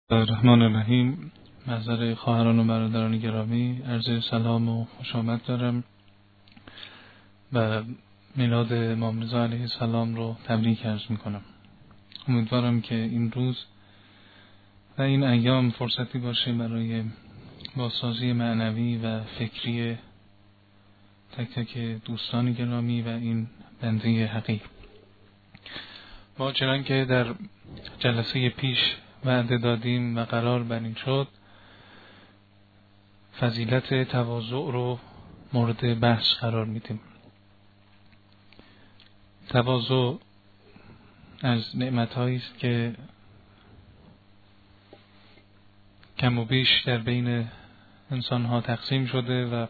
الرحمن الرحیم. محضر خواهران و برادران گرامی، عرض سلام و خوش آمد دارم و میلاد امام رضا علیه السلام رو تبریک عرض میکنم. امیدوارم که این روز و این ایام فرصتی باشه برای بازسازی معنوی و فکری تک تک دوستان گرامی و این بنده حقیر. ما چنان که در جلسه پیش وعده دادیم و قرار بر این شد، فضیلت تواضع رو مورد بحث قرار میدیم. تواضع از نعمت‌هایی است که کم و بیش در بین انسان‌ها تقسیم شده و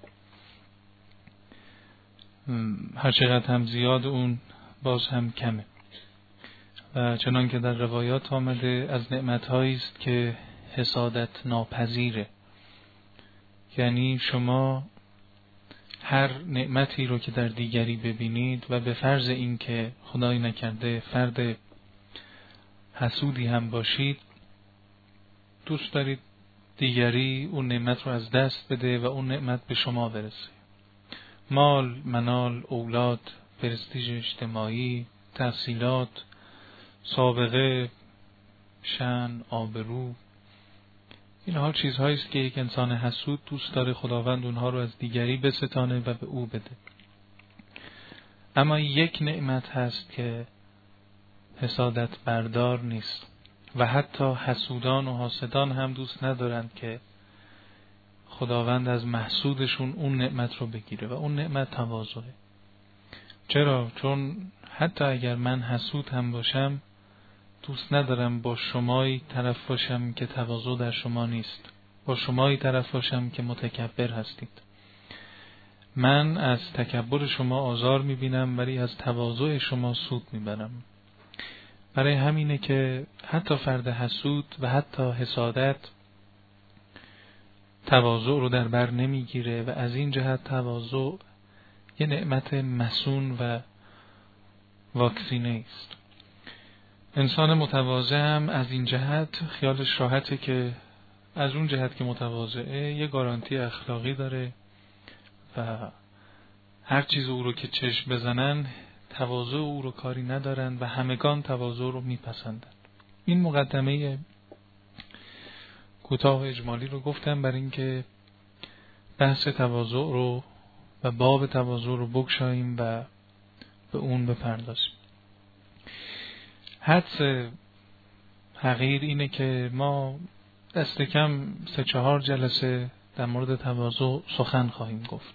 هر چقدر هم زیاد اون باز هم کمه و چنان که در روایات آمده از نعمت‌هایی است که حسادت ناپذیره. یعنی شما هر نعمتی رو که در دیگری ببینید و به فرض این که خدای نکرده فرد حسودی هم باشید، دوست دارید دیگری اون نعمت رو از دست بده و اون نعمت به شما برسه. مال، منال، اولاد، پرستیژ اجتماعی، تحصیلات، سابقه، شأن، آبرو، اینها چیزهایی است که یک انسان حسود دوست داره خداوند اونها رو از دیگری بستانه و به او بده. اما یک نعمت هست که حسادت بردار نیست و حتی حسودان و حاسدان هم دوست ندارند که خداوند از محسودشون اون نعمت رو بگیره و اون نعمت تواضعه. چرا؟ چون حتی اگر من حسود هم باشم دوست ندارم با شمایی طرف باشم که تواضع در شما نیست، با شمایی طرف باشم که متکبر هستید. من از تکبر شما آزار میبینم ولی از تواضع شما سود میبرم. برای همینه که حتی فرد حسود و حتی حسادت تواضع رو در بر نمیگیره و از این جهت تواضع یه نعمت مسون و واکسینه است. انسان متواضع هم از این جهت خیالش راحته که از اون جهت که متواضعه یه گارانتی اخلاقی داره و هر چیز او رو که چشم بزنن تواضع او رو کاری ندارن و همگان تواضع رو میپسندن. این مقدمه کوتاه و اجمالی رو گفتم برای اینکه بحث تواضع رو و باب تواضع رو بگشاییم و به اون بپردازیم. حدس حقیر اینه که ما دست کم 3-4 جلسه در مورد تواضع سخن خواهیم گفت.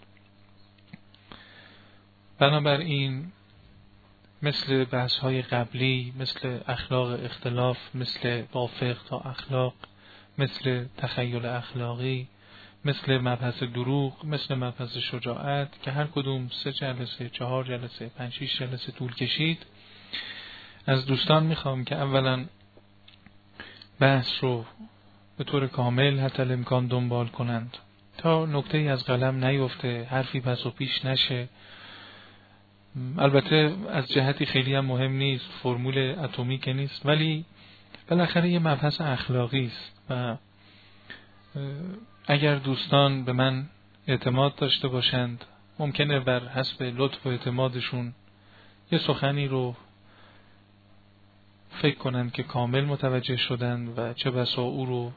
بنابراین مثل بحث های قبلی، مثل اخلاق اختلاف، مثل وافق تا اخلاق، مثل تخیل اخلاقی، مثل مبحث دروغ، مثل مبحث شجاعت که هر کدوم 3 جلسه، 4 جلسه، 5-6 جلسه طول کشید، از دوستان میخوام که اولا بحث رو به طور کامل حتی الامکان دنبال کنند تا نکته ای از قلم نیفته، حرفی پس و پیش نشه. البته از جهتی خیلی هم مهم نیست، فرمول اتمی نیست، ولی بالاخره یه مبحث اخلاقی است و اگر دوستان به من اعتماد داشته باشند ممکنه بر حسب لطف و اعتمادشون یه سخنی رو فکر کنند که کامل متوجه شدند و چه بسا او رو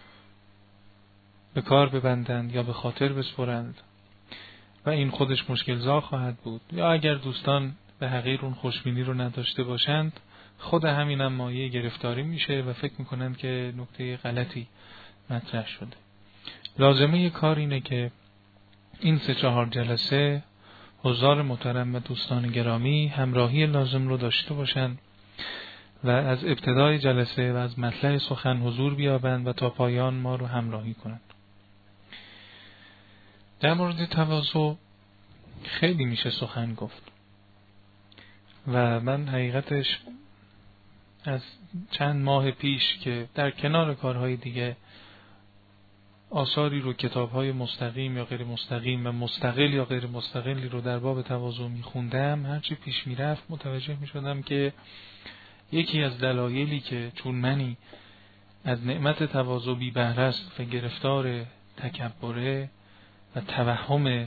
به کار ببندند یا به خاطر بسپرند و این خودش مشکل‌زا خواهد بود. یا اگر دوستان به حقیر اون خوشبینی رو نداشته باشند خود همینم مایه گرفتاری میشه و فکر میکنند که نکته غلطی مطرح شده. لازمه کار اینه که این 3-4 جلسه حضار محترم و دوستان گرامی همراهی لازم رو داشته باشند و از ابتدای جلسه و از مطلع سخن حضور بیابند و تا پایان ما رو همراهی کنند. در مورد تواضع خیلی میشه سخن گفت و من حقیقتش از چند ماه پیش که در کنار کارهای دیگه آثاری رو کتاب‌های مستقیم یا غیر مستقیم و مستقل یا غیر مستقلی رو در باب تواضع می‌خوندم، هرچی پیش میرفت متوجه می‌شدم که یکی از دلایلی که چون منی از نعمت تواضع بی بهره است و گرفتار تکبره و توهم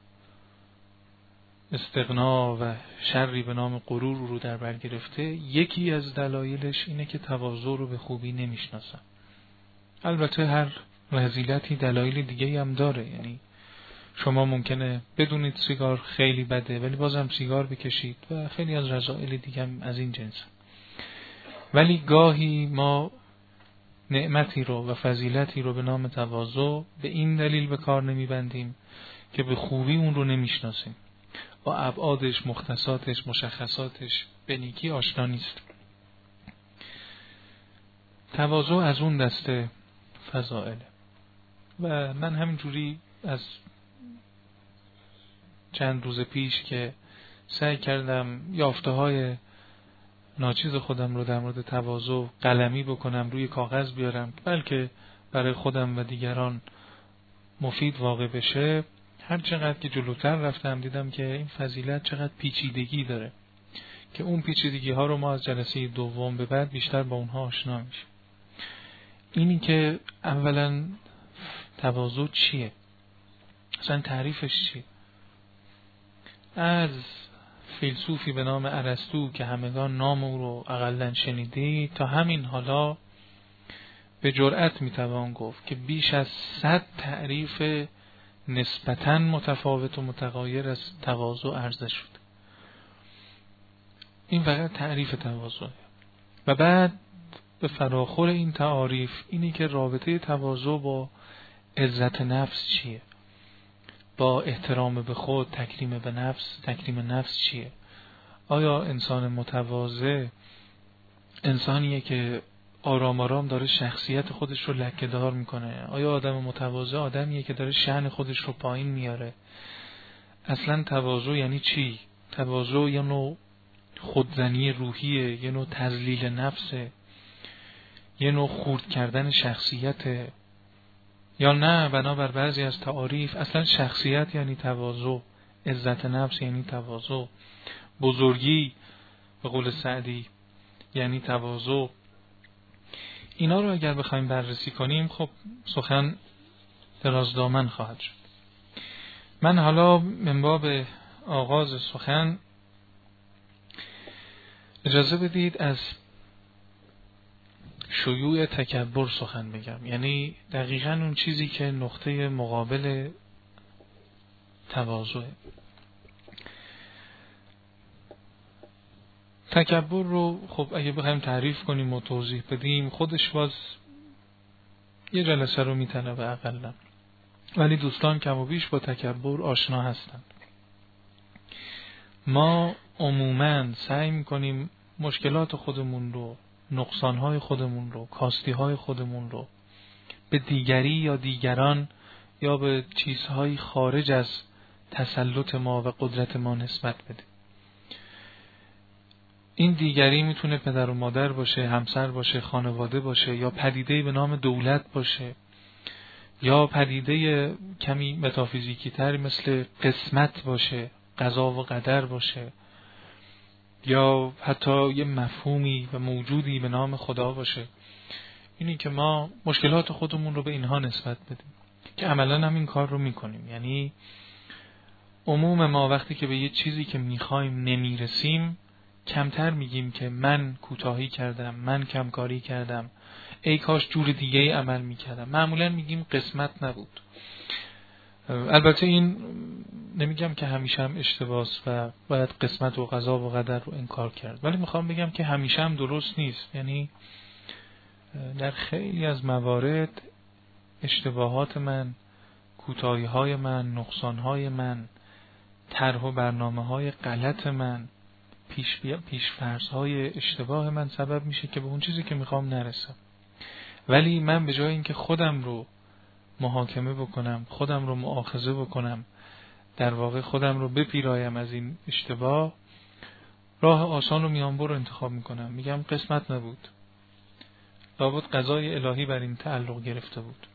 استغنا و شری به نام غرور رو در بر گرفته، یکی از دلایلش اینه که تواضع رو به خوبی نمیشناسن. البته هر رذیلتی دلایل دیگه هم داره، یعنی شما ممکنه بدونید سیگار خیلی بده ولی بازم سیگار بکشید و خیلی از رذایل دیگه هم از این جنس. ولی گاهی ما نعمتی رو و فضیلتی رو به نام تواضع به این دلیل به کار نمیبندیم که به خوبی اون رو نمیشناسیم، با ابعادش، مختصاتش، مشخصاتش به نیکی آشنا نیست. تواضع از اون دسته فضائله و من همینجوری از چند روز پیش که سعی کردم یافته‌های ناچیز خودم رو در مورد تواضع قلمی بکنم، روی کاغذ بیارم، بلکه برای خودم و دیگران مفید واقع بشه، هر چقدر که جلوتر رفتم دیدم که این فضیلت چقدر پیچیدگی داره که اون پیچیدگی ها رو ما از جلسه دوم به بعد بیشتر با اونها آشنا میشیم. اینی که اولا تواضع چیه؟ اصلا تعریفش چیه؟ از فیلسوفی به نام ارسطو که همگان نام او رو اقلن شنیدید تا همین حالا به جرأت میتوان گفت که بیش از 100 تعریف نسبتاً متفاوت و متغایر از تواضع عرضه شد. این فقط تعریف تواضع. و بعد به فراخور این تعاریف اینی که رابطه تواضع با عزت نفس چیه؟ با احترام به خود، تکریم به نفس، تکریم نفس چیه؟ آیا انسان متواضع انسانیه که آرام آرام داره شخصیت خودش رو لکه‌دار میکنه؟ آیا آدم متواضع آدمیه که داره شأن خودش رو پایین میاره؟ اصلا تواضع یعنی چی؟ تواضع یه نوع خودزنی روحیه، یه نوع تذلیل نفسه، یه نوع خرد کردن شخصیته، یا نه بنابر بعضی از تعاریف اصلا شخصیت یعنی تواضع، عزت نفس یعنی تواضع، بزرگی به قول سعدی یعنی تواضع. اینا رو اگر بخوایم بررسی کنیم خب سخن درازدامن خواهد شد. من حالا من باب آغاز سخن اجازه بدید از شیوع تکبر سخن بگم، یعنی دقیقاً اون چیزی که نقطه مقابل تواضع. تکبر رو خب اگه بخوایم تعریف کنیم و توضیح بدیم خودش باز یه جلسه رو میطلبه اقلا، ولی دوستان کم و بیش با تکبر آشنا هستند. ما عموماً سعی میکنیم مشکلات خودمون رو، نقصانهای خودمون رو، کاستیهای خودمون رو به دیگری یا دیگران یا به چیزهای خارج از تسلط ما و قدرت ما نسبت بدیم. این دیگری میتونه پدر و مادر باشه، همسر باشه، خانواده باشه، یا پدیده‌ای به نام دولت باشه، یا پدیده کمی متافیزیکی تر مثل قسمت باشه، قضا و قدر باشه، یا حتی یه مفهومی و موجودی به نام خدا باشه. اینی که ما مشکلات خودمون رو به اینها نسبت بدیم که عملاً هم این کار رو میکنیم. یعنی عموم ما وقتی که به یه چیزی که میخوایم نمیرسیم کمتر میگیم که من کوتاهی کردم، من کمکاری کردم، ای کاش جور دیگه ای عمل میکردم. معمولا میگیم قسمت نبود. البته این نمیگم که همیشه هم اشتباهه و باید قسمت و قضا و قدر رو انکار کرد، ولی میخوام بگم که همیشه هم درست نیست. یعنی در خیلی از موارد اشتباهات من، کوتاهی‌های من، نقصان‌های من، طرح و برنامه‌های غلط من، پیش‌فرض‌های اشتباه من سبب میشه که به اون چیزی که میخوام نرسم. ولی من به جای اینکه خودم رو محاکمه بکنم، خودم رو مؤاخذه بکنم، در واقع خودم رو بپیرایم از این اشتباه، راه آسان و میانبر رو انتخاب میکنم. میگم قسمت نبود، لابد قضای الهی بر این تعلق گرفته بود.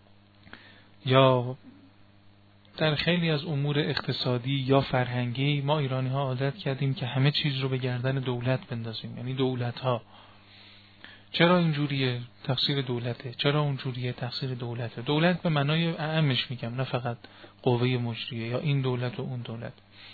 یا در خیلی از امور اقتصادی یا فرهنگی ما ایرانی ها عادت کردیم که همه چیز رو به گردن دولت بندازیم. یعنی دولت ها چرا اینجوریه؟ تقصیر دولته. چرا اونجوریه؟ تقصیر دولته. دولت به معنای اعمش میگم، نه فقط قوه مجریه یا این دولت و اون دولت.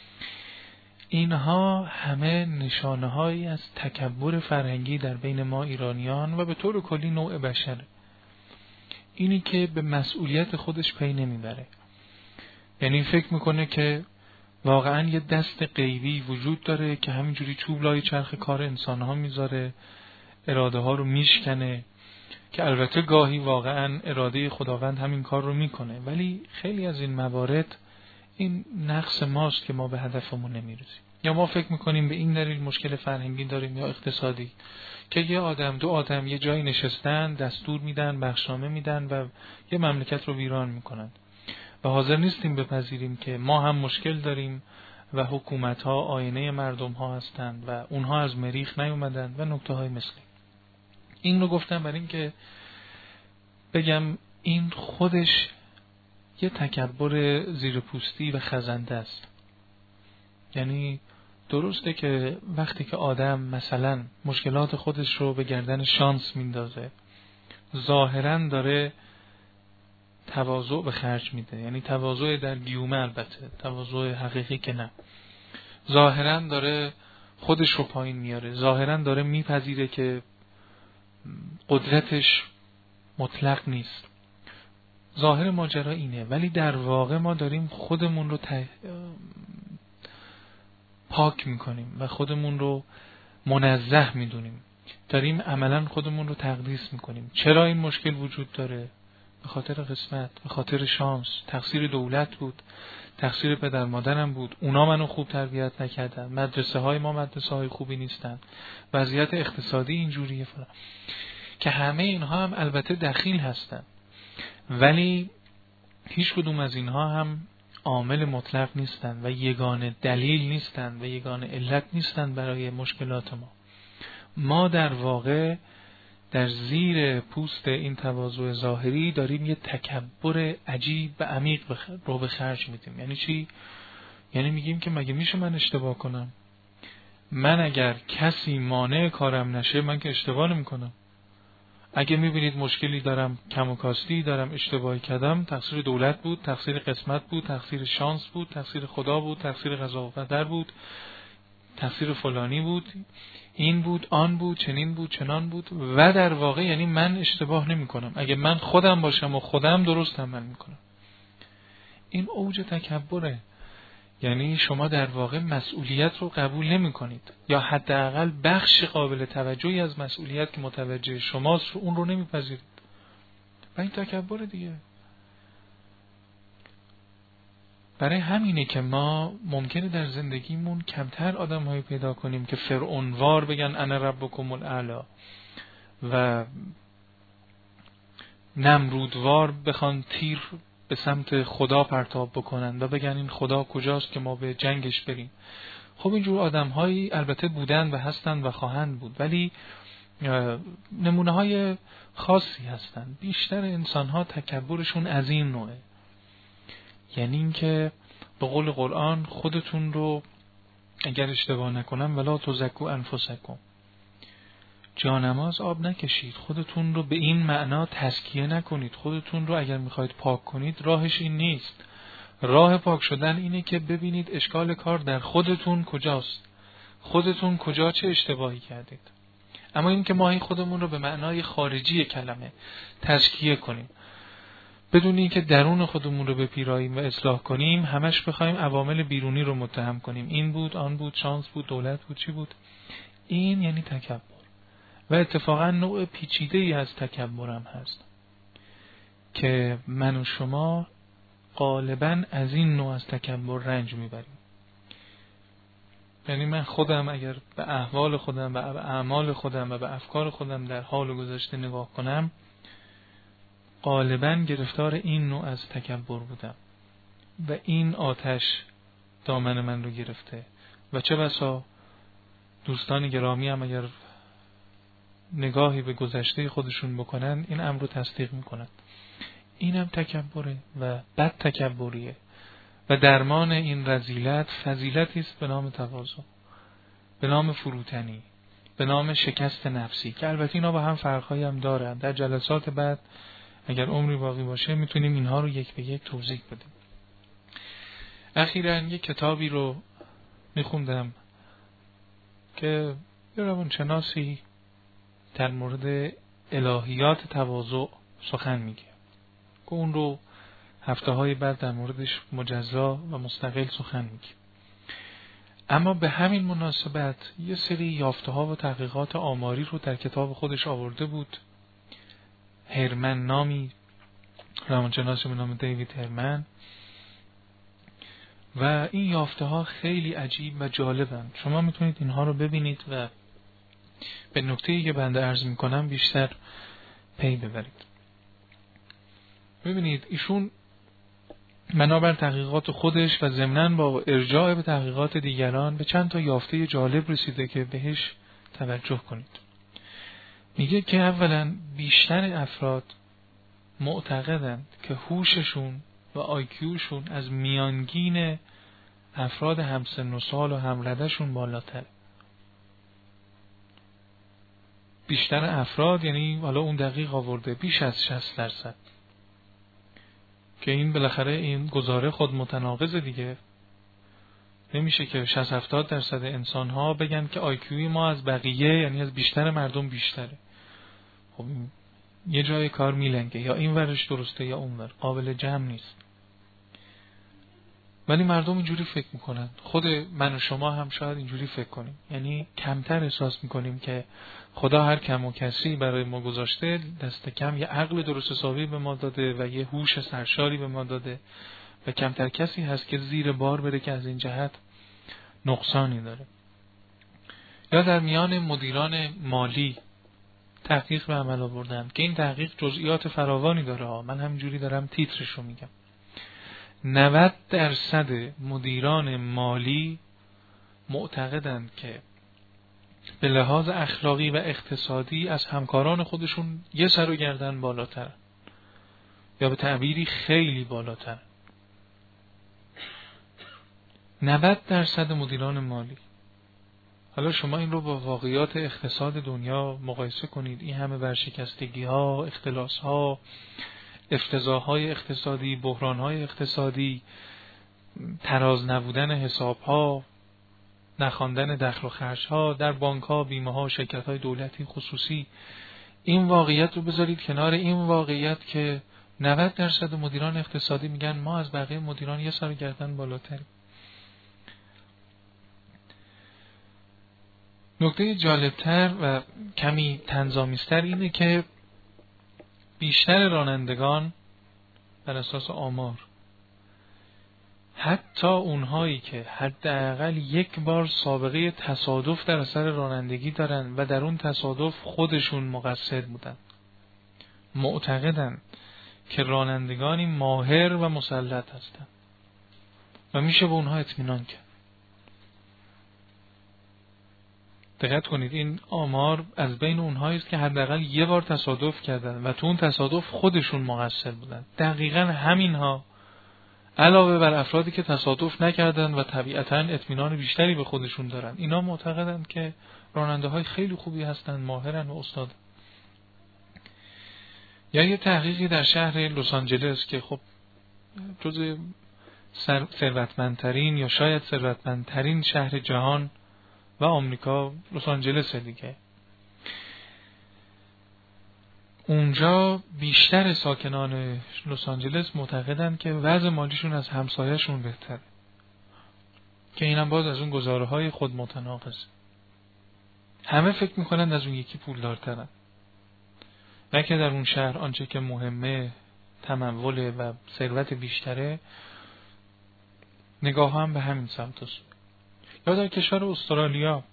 اینها همه نشانه‌هایی از تکبر فرهنگی در بین ما ایرانیان و به طور کلی نوع بشره. اینی که به مسئولیت خودش پی نمیبره، یعنی فکر میکنه که واقعا یه دست غیبی وجود داره که همینجوری چوب لای چرخ کار انسانها میذاره، اراده ها رو میشکنه، که البته گاهی واقعا اراده خداوند همین کار رو میکنه، ولی خیلی از این موارد این نقص ماست که ما به هدفمون نمیرسیم. یا ما فکر میکنیم به این دلیل مشکل فرهنگی داریم یا اقتصادی که یه آدم دو آدم یه جایی نشستن، دستور میدن، بخشنامه میدن و یه مملکت رو ویران میکنن و حاضر نیستیم بپذیریم که ما هم مشکل داریم و حکومت ها آینه مردم ها هستند و اونها از مریخ نیومدن و نکته های مثلی. این رو گفتم برای این که بگم این خودش یه تکبر زیرپوستی و خزنده است. یعنی درسته که وقتی که آدم مثلا مشکلات خودش رو به گردن شانس میندازه، ظاهرا داره تواضع به خرج میده، یعنی تواضع در گیومه، البته تواضع حقیقی که نه، ظاهرا داره خودش رو پایین میاره، ظاهرا داره میپذیره که قدرتش مطلق نیست، ظاهر ماجرا اینه، ولی در واقع ما داریم خودمون رو پاک میکنیم و خودمون رو منزه میدونیم، داریم عملا خودمون رو تقدیس میکنیم. چرا این مشکل وجود داره؟ به خاطر قسمت، به خاطر شانس. تقصیر دولت بود، تقصیر پدر مادرم بود، اونا منو خوب تربیت نکردن، مدرسه های ما مدرسه های خوبی نیستن، وضعیت اقتصادی اینجوریه فلان، که همه اینها هم البته دخیل هستن، ولی هیچ کدوم از اینها هم عامل مطلق نیستن و یگانه دلیل نیستن و یگانه علت نیستن برای مشکلات ما. ما در واقع در زیر پوست این تواضع ظاهری داریم یه تکبر عجیب و عمیق رو به خرج میدیم. یعنی چی؟ یعنی میگیم که مگه میشه من اشتباه کنم؟ من اگر کسی مانع کارم نشه من که اشتباه نمیکنم. اگه میبینید مشکلی دارم، کم و کاستی دارم، اشتباهی کردم، تقصیر دولت بود، تقصیر قسمت بود، تقصیر شانس بود، تقصیر خدا بود، تقصیر قضا و قدر بود، تقصیر فلانی بود، این بود، آن بود، چنین بود، چنان بود، و در واقع یعنی من اشتباه نمی کنم. اگه من خودم باشم و خودم درست عمل میکنم. این اوج تکبره. یعنی شما در واقع مسئولیت رو قبول نمی کنید، یا حداقل بخش قابل توجهی از مسئولیت که متوجه شماست رو اون رو نمی پذیرید. و این تکبره دیگه. برای همینه که ما ممکنه در زندگیمون کمتر آدم‌هایی پیدا کنیم که فرعونوار بگن انا ربکم الاعلی و نمرودوار بخوان تیر به سمت خدا پرتاب بکنن و بگن این خدا کجاست که ما به جنگش بریم. خب اینجور آدم‌هایی البته بودن و هستن و خواهند بود، ولی نمونه‌های خاصی هستن. بیشتر انسان‌ها تکبرشون از این نوعه. یعنی اینکه به قول قرآن خودتون رو اگر اشتباه نکنم ولا تزکوا انفسکم، جانماز آب نکشید، خودتون رو به این معنا تزکیه نکنید. خودتون رو اگر میخواید پاک کنید راهش این نیست. راه پاک شدن اینه که ببینید اشکال کار در خودتون کجاست، خودتون کجا چه اشتباهی کردید. اما این که ما این خودمون رو به معنای خارجی کلمه تزکیه کنیم بدون اینکه درون خودمون رو بپیراییم و اصلاح کنیم، همش بخوایم عوامل بیرونی رو متهم کنیم، این بود، آن بود، شانس بود، دولت بود، چی بود، این یعنی تکبر. و اتفاقا نوع پیچیده‌ای از تکبر هم هست که من و شما غالبا از این نوع از تکبر رنج میبریم. یعنی من خودم اگر به احوال خودم و به اعمال خودم و به افکار خودم در حال و گذشته نگاه کنم، غالبا گرفتار این نوع از تکبر بودم و این آتش دامن من رو گرفته. و چه بسا دوستان گرامی هم اگر نگاهی به گذشته خودشون بکنن این امر رو تصدیق میکنن. اینم تکبره و بد تکبریه و درمان این رذیلت فضیلتی است به نام تواضع، به نام فروتنی. به نام شکست نفسی که البته اینا با هم فرق‌هایی هم دارن. در جلسات بعد اگر عمری باقی باشه میتونیم اینها رو یک به یک توضیح بدیم. اخیراً یک کتابی رو میخوندم که یه روانشناسی در مورد الهیات تواضع سخن میگه که اون رو هفته‌های بعد در موردش مجزا و مستقل سخن میگه. اما به همین مناسبت یه سری یافته‌ها و تحقیقات آماری رو در کتاب خودش آورده بود. هرمن نامی روانشناسی به نام دیوید هرمن، و این یافته‌ها خیلی عجیب و جالبن. شما میتونید اینها رو ببینید و به نکته‌ای که بنده عرض میکنم بیشتر پی ببرید. ببینید ایشون بنابر تحقیقات خودش و ضمناً با ارجاع به تحقیقات دیگران به چند تا یافته جالب رسیده که بهش توجه کنید. میگه که اولا بیشتر افراد معتقدند که هوششون و آیکیوشون از میانگین افراد همسن و سال و همرده‌شون بالاتره. بیشتر افراد یعنی حالا اون دقیق آورده بیش از 60%، که این بالاخره این گزاره خود متناقض دیگه. نمیشه که 60-70% انسان ها بگن که آیکیوی ما از بقیه یعنی از بیشتر مردم بیشتره. خب یه جای کار میلنگه، یا این ورش درسته یا اون ور، قابل جمع نیست. ولی مردم اینجوری فکر میکنن. خود من و شما هم شاید اینجوری فکر کنیم، یعنی کمتر احساس میکنیم که خدا هر کم و کسری برای ما گذاشته، دست کم یه عقل درست حسابی به ما داده و یه هوش سرشاری به ما داده و کمتر کسی هست که زیر بار بره که از این جهت نقصانی داره. یا در میان مدیران مالی تحقیق به عمل آوردن که این تحقیق جزئیات فراوانی داره ها. من همینجوری دارم تیترش رو میگم. 90% مدیران مالی معتقدند که به لحاظ اخلاقی و اقتصادی از همکاران خودشون یه سر و گردن بالاترن، یا به تعبیری خیلی بالاترن. 90% مدیران مالی. حالا شما این رو با واقعیات اقتصاد دنیا مقایسه کنید. این همه ورشکستگی ها، اختلاس ها، افتضاح‌های اقتصادی، بحران‌های اقتصادی، تراز نبودن حساب‌ها، نخواندن دخل و خرج‌ها در بانک‌ها، بیمه‌ها، شرکت‌های دولتی خصوصی. این واقعیت رو بذارید کنار این واقعیت که 90% مدیران اقتصادی میگن ما از بقیه مدیران یه سر گردن بالاتریم. نکته جالبتر و کمی طنزآمیزتر اینه که بیشتر رانندگان بر اساس آمار، حتی اونهایی که حداقل یک بار سابقه تصادف در اثر رانندگی دارن و در اون تصادف خودشون مقصر بودن، معتقدن که رانندگانی ماهر و مسلط هستن و میشه به اونها اطمینان کرد. دقت کنید این آمار از بین اونهایی است که حداقل یه بار تصادف کردن و تو اون تصادف خودشون مقصر بودن. دقیقاً همینها علاوه بر افرادی که تصادف نکردن و طبیعتاً اطمینان بیشتری به خودشون دارن، اینا معتقدن که راننده های خیلی خوبی هستن، ماهرن و استاد. یا یه تحقیقی در شهر لس آنجلس که خب جزو ثروتمندترین یا شاید ثروتمندترین شهر جهان و آمریکا لس آنجلس دیگه، اونجا بیشتر ساکنان لس آنجلس معتقدن که وضع مالیشون از همسایه‌شون بهتره، که اینم باز از اون گزاره‌های خود متناقض. همه فکر میکنن از اون یکی پولدارترن، نه که در اون شهر آنچه که مهمه تمول و ثروت بیشتره. نگاه هم به همین سمت است. یا در کشور استرالیا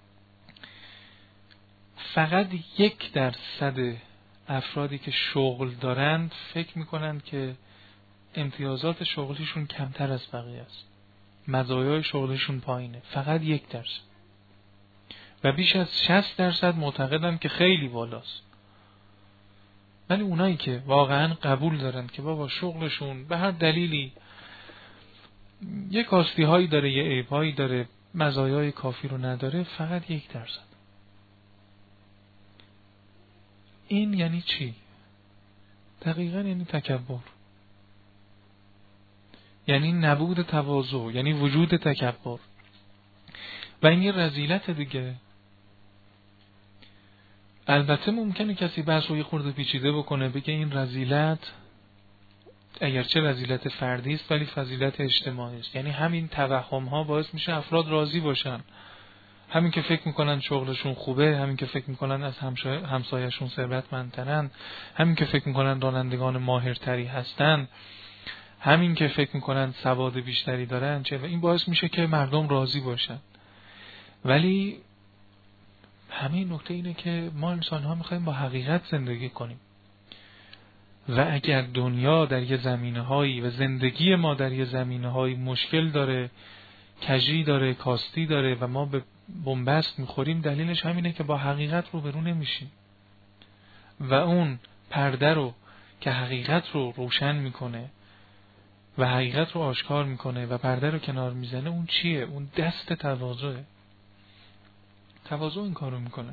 فقط 1% افرادی که شغل دارند فکر میکنند که امتیازات شغلیشون کمتر از بقیه است، مزایای شغلشون پایینه. فقط 1%. و بیش از 60% معتقدند که خیلی بالاست. ولی اونایی که واقعا قبول دارن که بابا شغلشون به هر دلیلی یه کاستی هایی داره، یه عیب هایی داره، مزایای کافی رو نداره، فقط 1%. این یعنی چی؟ دقیقاً یعنی تکبر، یعنی نبود تواضع، یعنی وجود تکبر. و این یه رذیلت دیگه. البته ممکنه کسی بحث رو یه خورده پیچیده بکنه، بگه این رذیلت اگرچه رذیلت فردی است ولی فضیلت اجتماعی است. یعنی همین توهم ها باعث میشه افراد راضی باشن، همین که فکر میکنن شغلشون خوبه، همین که فکر میکنن از همسایه‌شون ثروتمندترن، همین که فکر میکنن رانندگان ماهرتری هستن، همین که فکر میکنن سواد بیشتری دارن، چه این باعث میشه که مردم راضی باشن. ولی همین نکته اینه که ما انسان ها میخوایم با حقیقت زندگی کنیم و اگر دنیا در یه زمینه هایی و زندگی ما در یه زمینه هایی مشکل داره، کجی داره، کاستی داره و ما به بنبست میخوریم، دلیلش همینه که با حقیقت روبرو نمیشیم و اون پرده رو که حقیقت رو روشن میکنه و حقیقت رو آشکار میکنه و پرده رو کنار میزنه، اون چیه؟ اون دست تواضعه. تواضع این کارو میکنه.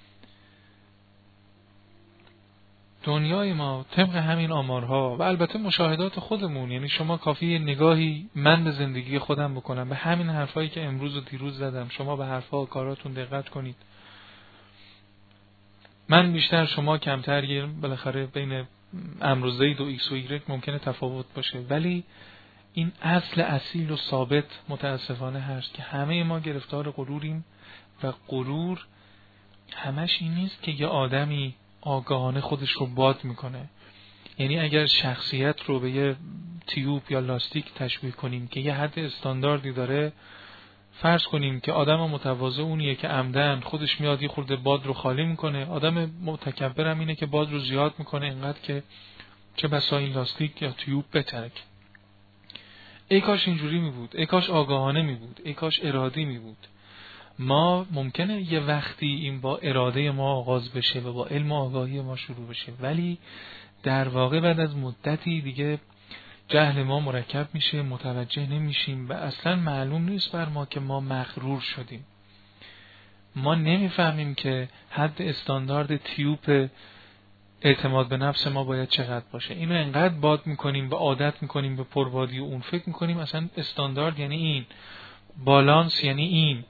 دنیای ما طبق همین آمارها و البته مشاهدات خودمون، یعنی شما کافیه نگاهی من به زندگی خودم بکنم، به همین حرفایی که امروز و دیروز زدم، شما به حرفها و کاراتون دقت کنید. من بیشتر، شما کمتر، یه بالاخره بین امر زید و ایکس و ایگرگ ممکنه تفاوت باشه، ولی این اصل اصیل و ثابت متاسفانه هست که همه ما گرفتار غروریم و غرور همش این نیست که یه آدمی آگاهانه خودش رو باد میکنه. یعنی اگر شخصیت رو به یه تیوب یا لاستیک تشبیه کنیم که یه حد استانداردی داره، فرض کنیم که آدم متواضع اونیه که عمدن خودش میاد یه خورده باد رو خالی میکنه، آدم متکبر هم اینه که باد رو زیاد میکنه اینقدر که چه بسا این لاستیک یا تیوب بترک. ای کاش اینجوری می بود، ای کاش آگاهانه می بود، ای کاش ارادی می بود. ما ممکنه یه وقتی این با اراده ما آغاز بشه و با علم و آگاهی ما شروع بشه، ولی در واقع بعد از مدتی دیگه جهل ما مرکب میشه، متوجه نمیشیم و اصلا معلوم نیست بر ما که ما مغرور شدیم. ما نمیفهمیم که حد استاندارد تیوب اعتماد به نفس ما باید چقدر باشه. اینو انقدر باد میکنیم و عادت میکنیم به پربادی و اون، فکر میکنیم اصلا استاندارد یعنی این، بالانس یعنی این.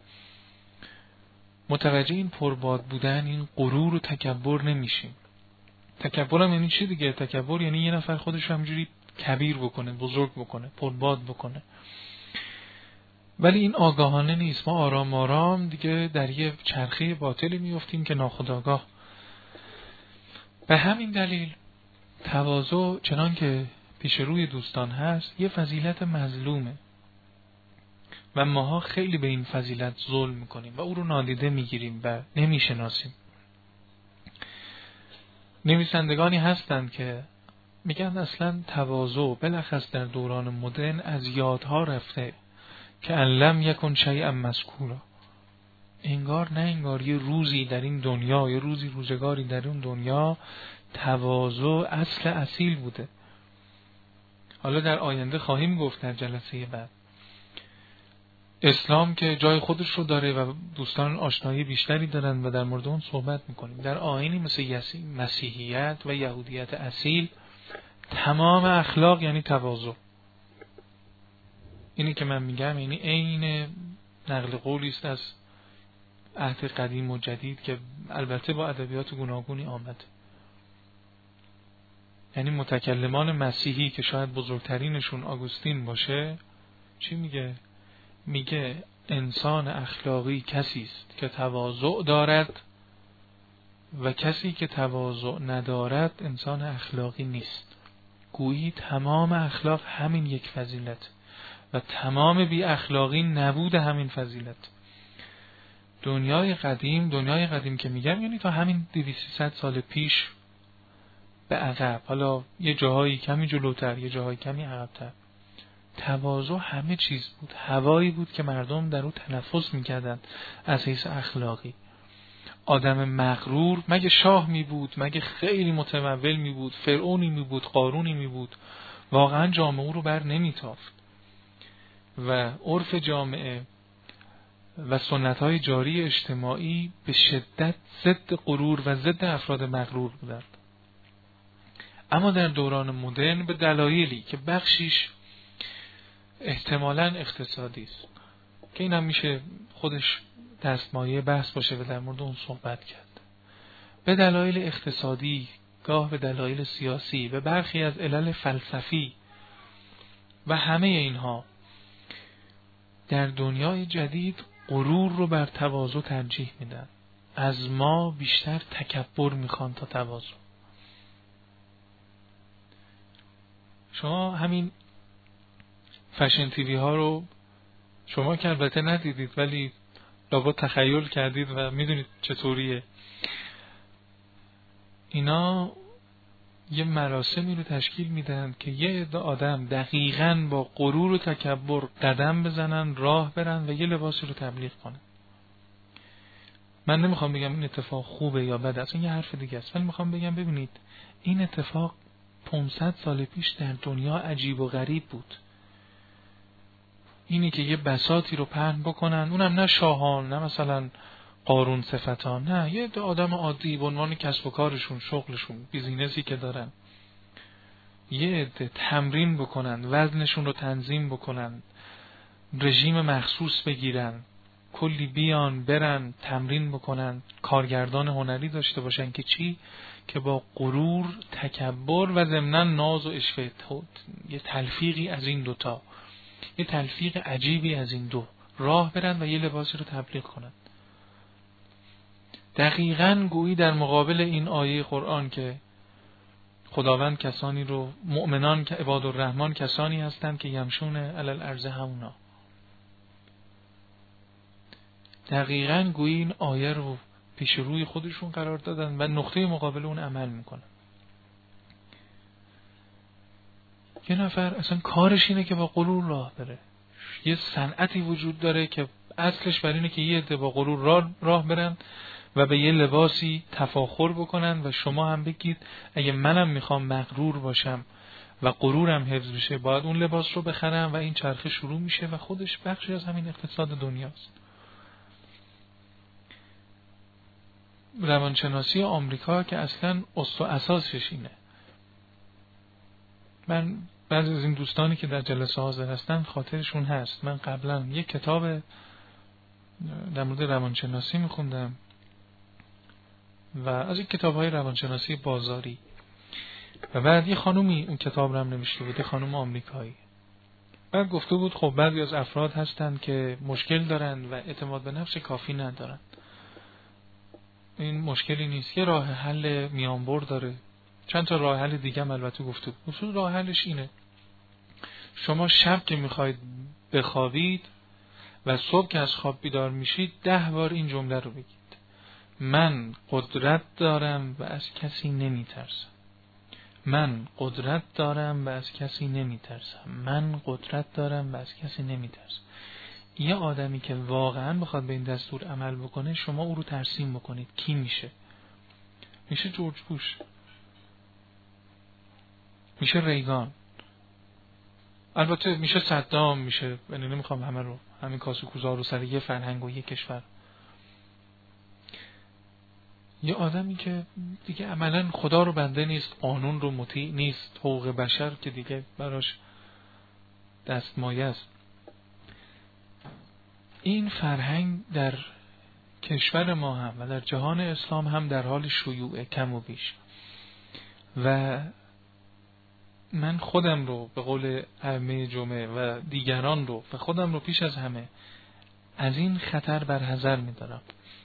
متوجه این پرباد بودن، این غرور و تکبر نمیشیم. تکبر هم یعنی چی دیگه؟ تکبر یعنی یه نفر خودش همجوری کبیر بکنه، بزرگ بکنه، پرباد بکنه. ولی این آگاهانه نیست. ما آرام آرام دیگه در یه چرخه باطلی میفتیم که ناخودآگاه. به همین دلیل تواضع چنان که پیش روی دوستان هست یه فضیلت مظلومه و ماها خیلی به این فضیلت ظلم میکنیم و او رو نادیده میگیریم و نمیشناسیم. نویسندگانی هستند که میگن اصلا تواضع بلخص در دوران مدرن از یادها رفته که ان لم یکن شیئا مذکورا. انگار نه انگار یه روزی در این دنیا، یه روزی روزگاری در اون دنیا تواضع اصل اصیل بوده. حالا در آینده خواهیم گفت در جلسه بعد. اسلام که جای خودش رو داره و دوستان آشنایی بیشتری دارن و در مورد اون صحبت میکنیم. در آیینی مثل مسیحیت و یهودیت اصیل تمام اخلاق یعنی تواضع. اینی که من میگم یعنی عین نقل قولی است از عهد قدیم و جدید که البته با ادبیات گوناگونی آمد. یعنی متکلمان مسیحی که شاید بزرگترینشون آگوستین باشه چی میگه؟ میگه انسان اخلاقی کسی است که تواضع دارد و کسی که تواضع ندارد انسان اخلاقی نیست. گویی تمام اخلاق همین یک فضیلت و تمام بی اخلاقی نبود همین فضیلت. دنیای قدیم که میگم یعنی تا همین 200 سال پیش به عقب، حالا یه جاهایی کمی جلوتر یه جاهایی کمی عقبتر، تواضع همه چیز بود. هوایی بود که مردم در او تنفس میکردن از حیث اخلاقی. آدم مغرور مگه شاه می بود، مگه خیلی متمول می بود، فرعونی می بود، قارونی می بود، واقعا جامعه او رو بر نمی تافت و عرف جامعه و سنت‌های جاری اجتماعی به شدت ضد غرور و ضد افراد مغرور بودند. اما در دوران مدرن به دلایلی که بخشیش احتمالاً اقتصادی است که این هم میشه خودش دستمایه بحث باشه و در مورد اون صحبت کرد، به دلایل اقتصادی، گاه به دلایل سیاسی، به برخی از علل فلسفی و همه اینها در دنیای جدید غرور رو بر تواضع ترجیح میدن. از ما بیشتر تکبر میخوان تا تواضع. شما همین فشن تیوی ها رو شما که البته ندیدید ولی لابد تخیل کردید و میدونید چطوریه. اینا یه مراسمی رو تشکیل میدن که یه عده آدم دقیقاً با غرور و تکبر قدم بزنن، راه برن و یه لباسی رو تبلیغ کنن. من نمیخوام بگم این اتفاق خوبه یا بده، اصلا یه حرف دیگه است. من میخوام بگم ببینید این اتفاق 500 سال پیش در دنیا عجیب و غریب بود. اینی که یه بساطی رو پهن بکنن، اونم نه شاهان، نه مثلا قارون صفتان، نه، یه آدم عادی به عنوان کسب و کارشون، شغلشون، بیزینسی که دارن، یه عده تمرین بکنن، وزنشون رو تنظیم بکنن، رژیم مخصوص بگیرن، کلی بیان برن تمرین بکنن، کارگردان هنری داشته باشن که چی؟ که با غرور، تکبر و ضمناً ناز و عشوه، یه تلفیقی از این دوتا، یه تلفیق عجیبی از این دو راه برن و یه لباسی رو تبلیغ کنن. دقیقاً گویی در مقابل این آیه قرآن که خداوند کسانی رو، مؤمنان که عباد الرحمن کسانی هستند که یمشون علی الارض هونا، دقیقاً گویی این آیه رو پیش روی خودشون قرار دادن و نقطه مقابل اون عمل میکنن. یه نفر اصلا کارش اینه که با غرور راه بره. یه صنعتی وجود داره که اصلش بر اینه که یه عده با غرور راه برن و به یه لباسی تفاخر بکنن و شما هم بگید اگه منم میخوام مغرور باشم و غرورم حفظ بشه باید اون لباس رو بخرم و این چرخه شروع میشه و خودش بخشی از همین اقتصاد دنیاست. روانشناسی آمریکا که اصلا اصل و اساسش اینه. من بعضی از این دوستانی که در جلسه حاضر هستن خاطرشون هست من قبلا یک کتاب در مورد روانشناسی میخوندم و از این کتاب‌های روانشناسی بازاری و بعد یه خانومی اون کتاب رو هم نوشته بود، خانم آمریکایی. بعد گفته بود خب بعضی از افراد هستن که مشکل دارن و اعتماد به نفس کافی ندارن. این مشکلی نیست، یه راه حل میانبر داره. چند تا راه حل دیگه هم البته گفته بود. اصول راه حلش اینه: شما شب که میخواید بخوابید و صبح که از خواب بیدار میشید 10 بار این جمله رو بگید: من قدرت دارم و از کسی نمیترسم. من قدرت دارم و از کسی نمیترسم. من قدرت دارم و از کسی نمیترسم. یه آدمی که واقعا بخواد به این دستور عمل بکنه شما او رو ترسیم بکنید کی میشه؟ میشه جورج بوش، میشه ریگان، البته میشه صدام، میشه، یعنی نمیخوام همه رو همین کاسه کوزا رو سر یه فرهنگ و یه کشور. یه آدمی که دیگه عملا خدا رو بنده نیست، قانون رو مطیع نیست، حقوق بشر که دیگه براش دستمایه است. این فرهنگ در کشور ما هم و در جهان اسلام هم در حال شیوع کم و بیش و من خودم رو به قول ائمه جمعه و دیگران رو و خودم رو پیش از همه از این خطر برحذر می‌دارم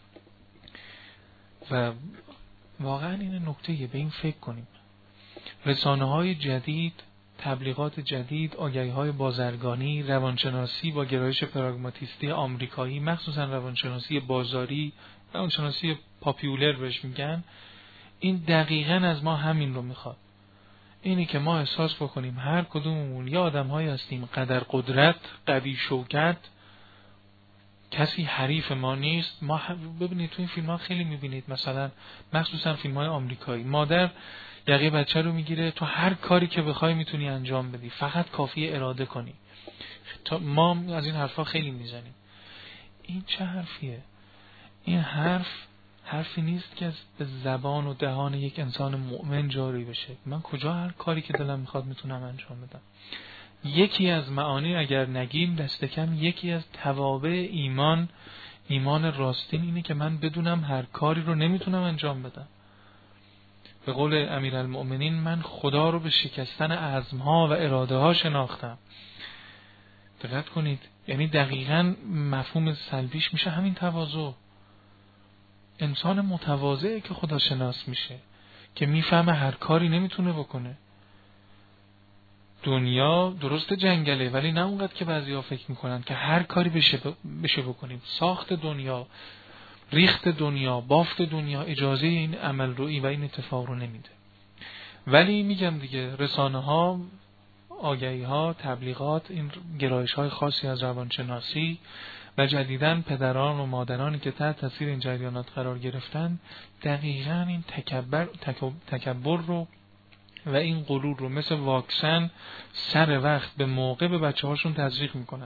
و واقعا این نکته‌ایه، به این فکر کنیم. رسانه‌های جدید، تبلیغات جدید، آگهی‌های بازرگانی، روانشناسی با گرایش پراگماتیستی آمریکایی، مخصوصا روانشناسی بازاری، روانشناسی پاپیولر بهش میگن، این دقیقاً از ما همین رو میخواد. اینی که ما احساس بکنیم هر کدوممون یه آدم‌هایی هستیم قدر قدرت، قوی شوکت، کسی حریف ما نیست. ما ببینید تو این فیلم‌ها خیلی می‌بینید، مثلا مخصوصا فیلم‌های آمریکایی، مادر یقه بچه رو میگیره، تو هر کاری که بخوای میتونی انجام بدی، فقط کافیه اراده کنی. ما از این حرفا خیلی میزنیم. این چه حرفیه؟ این حرفی نیست که از زبان و دهان یک انسان مؤمن جاری بشه. من کجا هر کاری که دلم میخواد میتونم انجام بدم؟ یکی از معانی اگر نگیم دست کم یکی از توابع ایمان راستین اینه که من بدونم هر کاری رو نمیتونم انجام بدم. به قول امیرالمؤمنین من خدا رو به شکستن عزمها و اراده ها شناختم. دقت کنید، یعنی دقیقاً مفهوم سلبیش میشه همین تواضع. انسان متواضعه که خدا شناس میشه، که میفهمه هر کاری نمیتونه بکنه. دنیا درست جنگله، ولی نه اونقدر که بعضیا فکر میکنن که هر کاری بشه بکنیم. ساخت دنیا، ریخت دنیا، بافت دنیا اجازه این عمل رویی و این اتفاق رو نمیده. ولی میگم دیگه رسانه ها، آگهی ها، تبلیغات، این گرایش های خاصی از روانشناسی و جدیداً پدران و مادرانی که تحت تاثیر این جریانات قرار گرفتن دقیقاً این تکبر رو و این غرور رو مثل واکسن سر وقت به موقع به بچه هاشون تزریق میکنن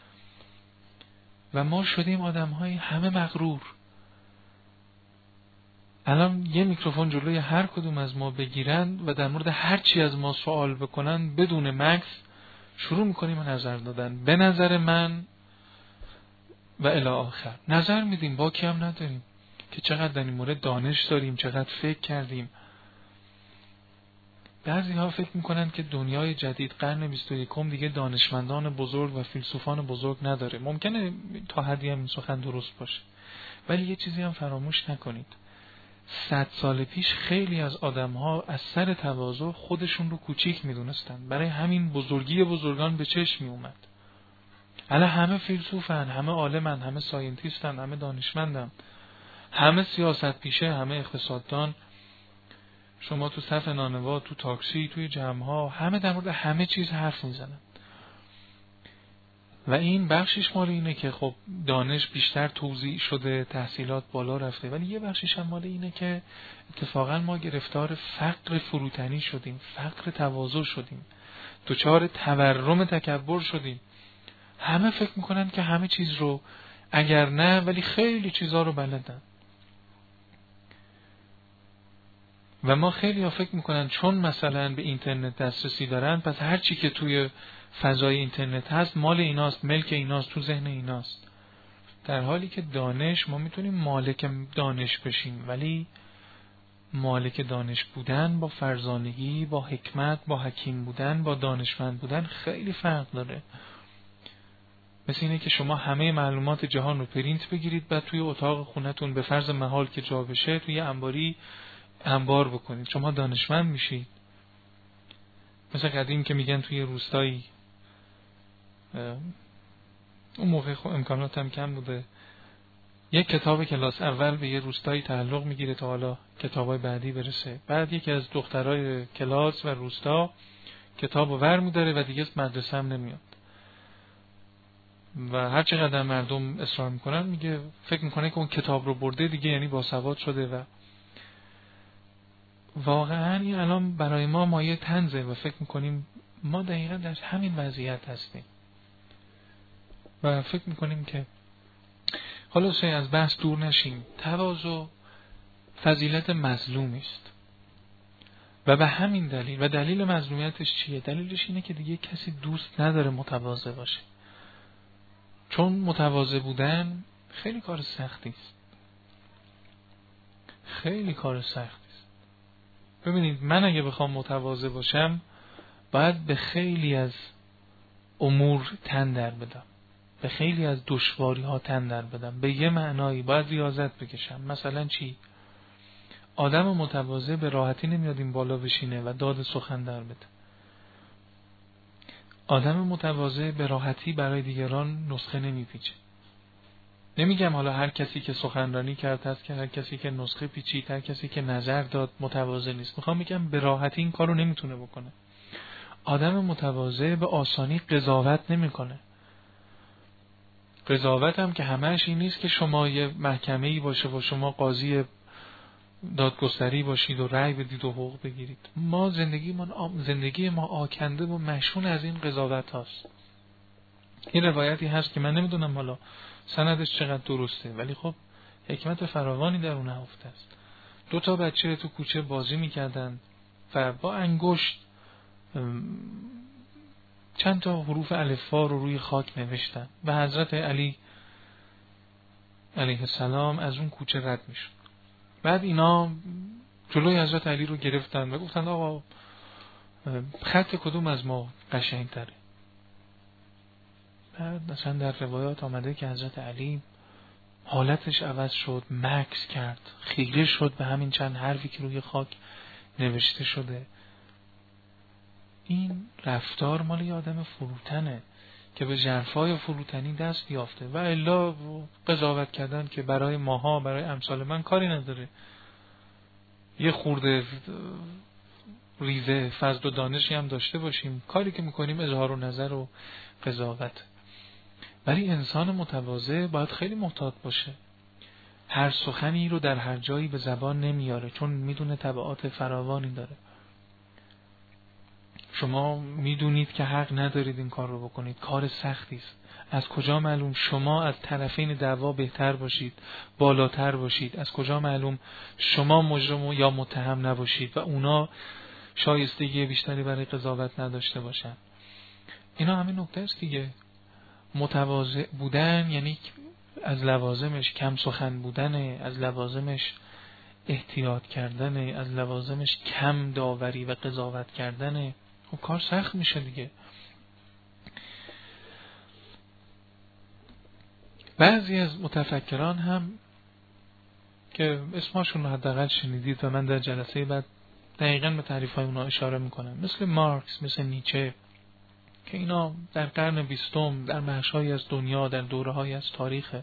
و ما شدیم آدم های همه مغرور. الان یه میکروفون جلوی هر کدوم از ما بگیرن و در مورد هر چی از ما سوال بکنن بدون مکث شروع میکنیم نظر دادن. به نظر من و الی آخر نظر میدیم، باکی هم نداریم که چقدر در این مورد دانش داریم، چقدر فکر کردیم. بعضی ها فکر میکنن که دنیای جدید قرن 21 دیگه دانشمندان بزرگ و فیلسوفان بزرگ نداره. ممکنه تا حدی هم این سخن درست باشه، ولی یه چیزی هم فراموش نکنید. 100 سال پیش خیلی از آدم ها از سر تواضع خودشون رو کوچیک میدونستن، برای همین بزرگی بزرگان به چشم می اومد. الان همه فیلسوفن، همه عالمن، همه ساینتیستن، همه دانشمندن، همه سیاست پیشه، همه اقتصاددان. شما تو صف نانوا، تو تاکسی، توی جمع‌ها، همه در مورد همه چیز حرف میزنن. و این بخشش مال اینه که خب دانش بیشتر توزیع شده، تحصیلات بالا رفته، ولی یه بخشش هم مال اینه که اتفاقا ما گرفتار فقر فروتنی شدیم، فقر تواضع شدیم، دچار تورم تکبر شدیم. همه فکر میکنن که همه چیز رو، اگر نه ولی خیلی چیزا رو بلدن. و ما خیلی ها فکر میکنن چون مثلا به اینترنت دسترسی دارن پس هر چی که توی فضای اینترنت هست مال ایناست، ملک ایناست، تو ذهن ایناست. در حالی که دانش، ما میتونیم مالک دانش بشیم، ولی مالک دانش بودن با فرزانگی، با حکمت، با حکیم بودن، با دانشمند بودن خیلی فرق داره. مثل اینه که شما همه معلومات جهان رو پرینت بگیرید، بعد توی اتاق خونتون به فرض محال که جا بشه توی انباری انبار بکنید، شما دانشمند میشید. مثل قدیم که میگن توی روستایی، اون موقع امکانات هم کم بوده، یک کتاب کلاس اول به یه روستایی تعلق میگیره تا حالا کتابای بعدی برسه. بعد یکی از دخترای کلاس و روستا کتابو ور میداره و دیگه مدرسه هم نمیاد. و هر چقدر مردم اصرار میکنن میگه فکر میکنه که اون کتاب رو برده دیگه یعنی باسواد شده. و واقعا این الان برای ما مایه طنزه و فکر میکنیم ما دقیقا در همین وضعیت هستیم و فکر میکنیم که خلاصه از بحث دور نشیم. تواضع فضیلت مظلومی است و به همین دلیل، و دلیل مظلومیتش چیه؟ دلیلش اینه که دیگه کسی دوست نداره متواضع باشه، چون متواضع بودن خیلی کار سختی است، خیلی کار سختی است. ببینید من اگه بخوام متواضع باشم باید به خیلی از امور تن در بدم، به خیلی از دشواری ها تن در بدم، به یه معنایی باید ریاضت بکشم. مثلا چی؟ آدم متواضع به راحتی نمیاد این بالا بشینه و داد سخن در بده. آدم متواضع به راحتی برای دیگران نسخه نمیپیچه. نمیگم حالا هر کسی که سخنرانی کرد هست که هر کسی که نسخه پیچید، هر کسی که نظر داد متواضع نیست. میخوام بگم به راحتی این کارو نمیتونه بکنه. آدم متواضع به آسانی قضاوت نمیکنه. قضاوت هم که همه‌اش این نیست که شما یه محکمه‌ای باشه و شما قاضی دادگستری باشید و رأی بدید و حقوق بگیرید. زندگی ما آکنده و مشحون از این قضاوت هاست. این روایتی هست که من نمیدونم حالا سندش چقدر درسته، ولی خب حکمت فراوانی در اون نهفته است. 2 بچه تو کوچه بازی میکردن و با انگشت چند تا حروف الفبا رو روی خاک نوشتن و حضرت علی علیه السلام از اون کوچه رد میشد. بعد اینا جلوی حضرت علی رو گرفتن و گفتن آقا خط کدوم از ما قشنگ‌تره؟ بعد مثلا در روایات آمده که حضرت علی حالتش عوض شد، مکث کرد، خیره شد به همین چند حرفی که روی خاک نوشته شده. این رفتار مال یه آدم فروتنه که به ژرفای فروتنی دست یافته و الا قضاوت کردن که برای ماها، برای امثال من کاری نداره. یه خورده ریزه فضل و دانشی هم داشته باشیم، کاری که میکنیم اظهار و نظر و قضاوت. ولی انسان متواضع باید خیلی محتاط باشه، هر سخنی رو در هر جایی به زبان نمیاره، چون میدونه تبعات فراوانی داره. شما میدونید که حق ندارید این کار رو بکنید، کار سختی است. از کجا معلوم شما از طرفین دعوا بهتر باشید، بالاتر باشید؟ از کجا معلوم شما مجرم یا متهم نباشید و اونا شایستگی بیشتری برای قضاوت نداشته باشن؟ اینا همین نکته است دیگه. متواضع بودن یعنی از لوازمش کم سخن بودنه، از لوازمش احتیاط کردنه، از لوازمش کم داوری و قضاوت کردنه. خب کار سخت میشه دیگه. بعضی از متفکران هم که اسمشون رو حداقل شنیدید و من در جلسه بعد دقیقاً به تعریف‌های اونا اشاره میکنم، مثل مارکس، مثل نیچه، که اینا در قرن 20 در بخش‌هایی از دنیا، در دوره‌هایی از تاریخ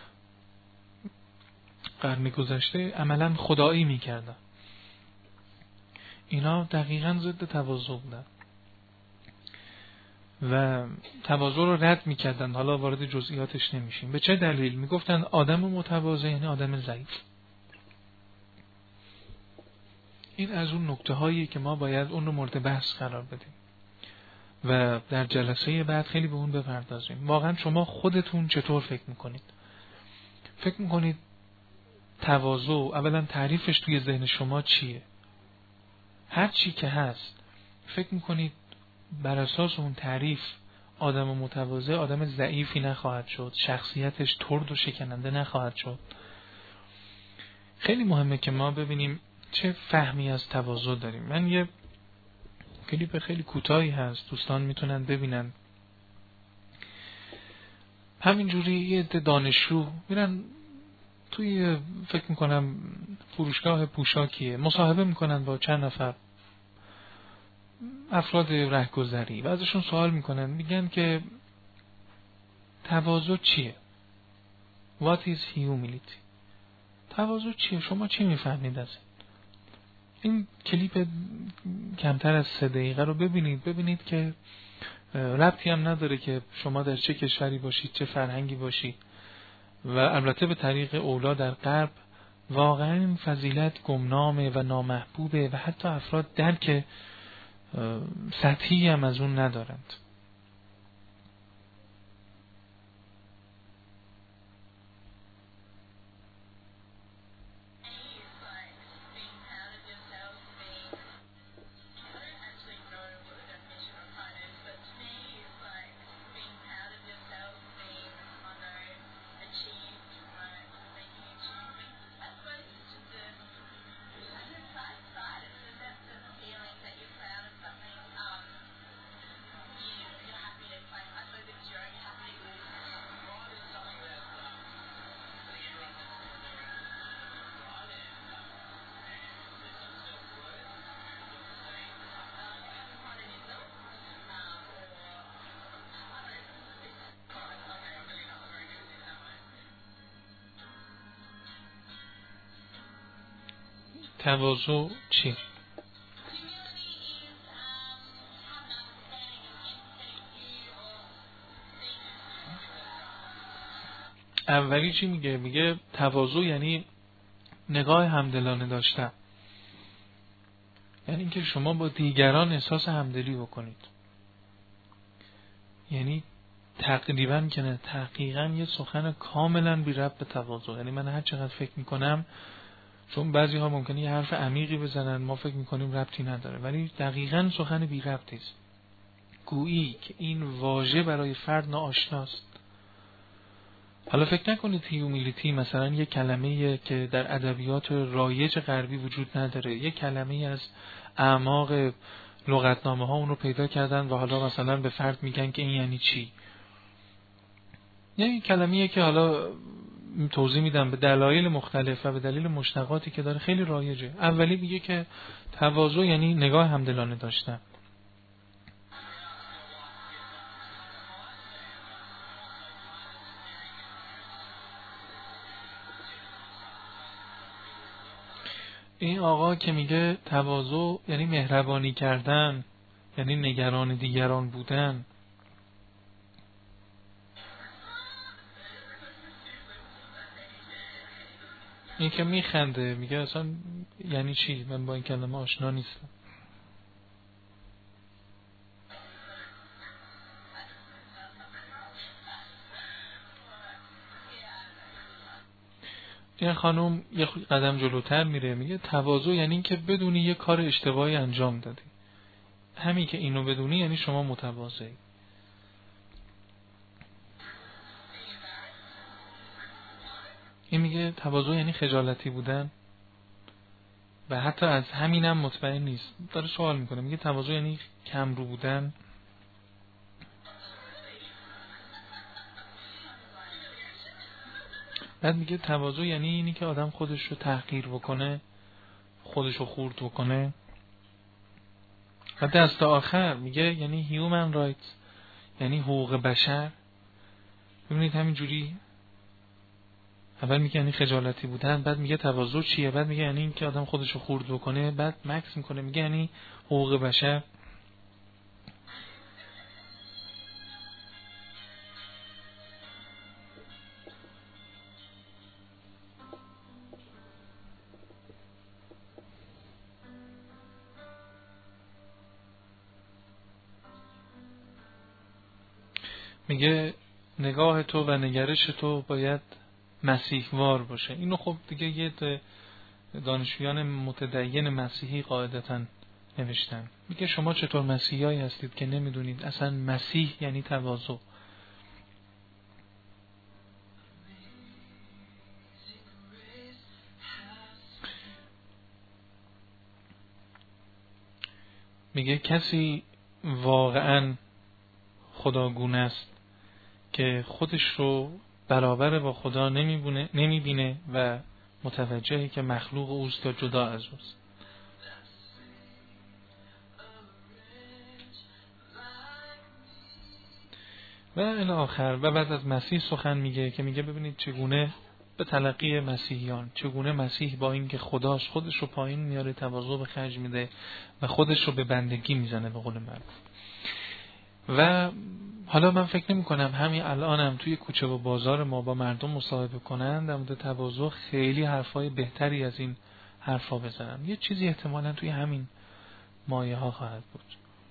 قرن گذشته عملاً خدایی میکردن. اینا دقیقاً ضد تواضع بودن و تواضع رو رد میکردن. حالا وارد جزئیاتش نمیشیم. به چه دلیل؟ میگفتن آدم متواضع یعنی آدم ضعیف. این از اون نکته هایی که ما باید اون رو مورد بحث قرار بدیم و در جلسه بعد خیلی به اون بپردازیم. واقعا شما خودتون چطور فکر میکنید؟ فکر میکنید تواضع اولا تعریفش توی ذهن شما چیه؟ هر چی که هست فکر میکنید بر اساس اون تعریف آدم متواضع آدم ضعیفی نخواهد شد، شخصیتش ترد و شکننده نخواهد شد؟ خیلی مهمه که ما ببینیم چه فهمی از تواضع داریم. من یه کلیپ خیلی کوتاهی هست، دوستان میتونن ببینن. همینجوری یه عده دانشجو میرن توی فکر میکنم فروشگاه پوشاکیه، مصاحبه میکنن با چند نفر افراد رهگذری و ازشون سوال میکنن، میگن که تواضع چیه؟ What is humility؟ تواضع چیه؟ شما چی میفهمید از این کلیپ کمتر از 3 دقیقه رو ببینید که ربطی هم نداره که شما در چه کشوری باشید، چه فرهنگی باشید. و البته به طریق اولا در غرب واقعا این فضیلت گمنامه و نامحبوبه و حتی افراد درک سطحی هم از اون ندارند. تواضع چی؟ اولی چی میگه؟ میگه تواضع یعنی نگاه همدلانه داشتن، یعنی اینکه شما با دیگران احساس همدلی بکنید. یعنی تقریبا که نه تحقیقا یه سخن کاملا بی ربط به تواضع. یعنی من هر چقدر فکر میکنم، چون بعضی ها ممکنه یه حرف عمیقی بزنن ما فکر میکنیم ربطی نداره، ولی دقیقا سخن بی ربطی است. گویی که این واژه برای فرد ناآشناست. حالا فکر نکنید هیومیلیتی مثلا یه کلمه‌ایه که در ادبیات رایج غربی وجود نداره، یه کلمه‌ای از اعماق لغتنامه ها اون رو پیدا کردن و حالا مثلا به فرد میگن که این یعنی چی. یه کلمه‌ایه که حالا توضیح میدم به دلایل مختلف و به دلیل مشتقاتی که داره خیلی رایجه. اولی میگه که تواضع یعنی نگاه همدلانه داشتن. این آقا که میگه تواضع یعنی مهربانی کردن، یعنی نگران دیگران بودن، این که میخنده میگه اصلا یعنی چی؟ من با این کلمه آشنا نیستم. این خانم یه قدم جلوتر میره، میگه تواضع یعنی این که بدونی یه کار اشتباهی انجام دادی. همین که اینو بدونی یعنی شما متواضعی. این میگه تواضع یعنی خجالتی بودن و حتی از همینم مطمئن نیست. داره سوال میکنه، میگه تواضع یعنی کمرو بودن. بعد میگه تواضع یعنی اینی که آدم خودش رو تحقیر بکنه، خودش رو خورد بکنه. و دست آخر میگه یعنی human rights، یعنی حقوق بشر. ببینید همین جوری اول میگه یعنی خجالتی بودن، بعد میگه تواضع چیه، بعد میگه یعنی این که آدم خودش رو خورد بکنه، بعد مکس میکنه میگه یعنی حقوق بشر. میگه نگاه تو و نگرش تو باید مسیحوار باشه. اینو خب دیگه یه دانشجویان متدین مسیحی قاعدتاً نوشتن. میگه شما چطور مسیحیایی هستید که نمیدونید اصلا مسیح یعنی تواضع. میگه کسی واقعاً خداگونه است که خودش رو برابر با خدا نمیبینه و متوجهه که مخلوق اوست یا جدا از اوست. و الی آخر. و بعد از مسیح سخن میگه که میگه ببینید چگونه به تلقی مسیحیان، چگونه مسیح با این که خداش خودش رو پایین میاره، تواضع به خرج میده و خودش رو به بندگی میزنه به قول من. و حالا من فکر نمی کنم همین الانم توی کوچه و بازار ما با مردم مصاحبه کنن در مورد تواضع خیلی حرفای بهتری از این حرفا بزنن. یه چیزی احتمالاً توی همین مایه ها خواهد بود.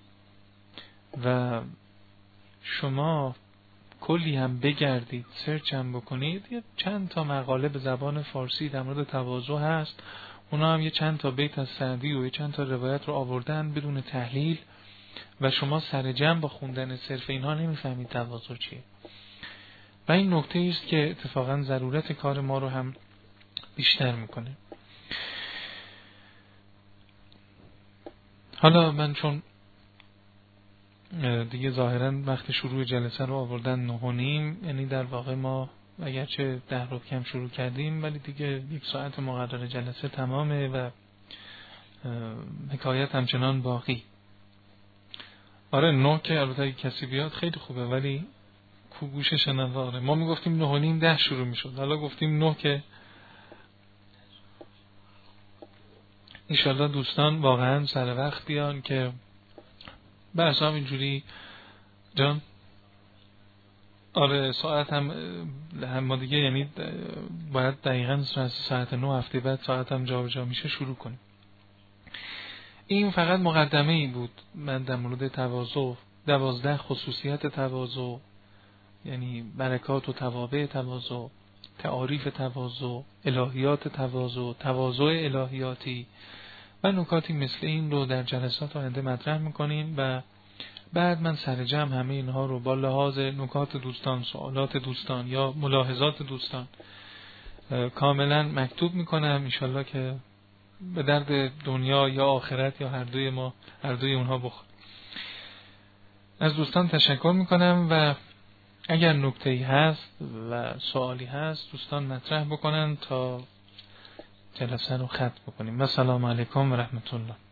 و شما کلی هم بگردید، سرچ هم بکنید، یه چند تا مقاله به زبان فارسی در مورد تواضع هست. اونا هم یه چند تا بیت از سعدی و یه چند تا روایت رو آوردن بدون تحلیل و شما سر جمع با خوندن صرف اینها نمیفهمید تواضع چیه. و این نکته است که اتفاقا ضرورت کار ما رو هم بیشتر میکنه. حالا من چون دیگه ظاهرا وقت شروع جلسه رو آوردن 9:30، یعنی در واقع ما اگرچه 10 رو کم شروع کردیم ولی دیگه 1 ساعت مقرر جلسه تمامه و حکایت همچنان باقی. آره 9 که البته کسی بیاد خیلی خوبه، ولی کو گوش شنواره. ما میگفتیم 9:30 10 شروع میشد، حالا گفتیم 9 که انشالله دوستان واقعا سر وقت بیان که بحث هم اینجوری جان. آره ساعت هم ما دیگه یعنی باید دقیقاً ساعت 9 هفته بعد ساعت هم جا به جا میشه شروع کنیم. این فقط مقدمه ای بود من در مورد تواضع، 12 خصوصیت تواضع یعنی برکات و توابع تواضع، تعاریف تواضع، الهیات تواضع، تواضع الهیاتی و نکاتی مثل این رو در جلسات آینده مطرح میکنیم و بعد من سر جمع همه اینها رو با لحاظ نکات دوستان، سوالات دوستان یا ملاحظات دوستان کاملا مکتوب میکنم. انشالله که به درد دنیا یا آخرت یا هر دوی اونها بخور. از دوستان تشکر میکنم و اگر نکته‌ای هست و سوالی هست دوستان مطرح بکنن تا جلسه رو ختم بکنیم. و سلام علیکم و رحمت الله.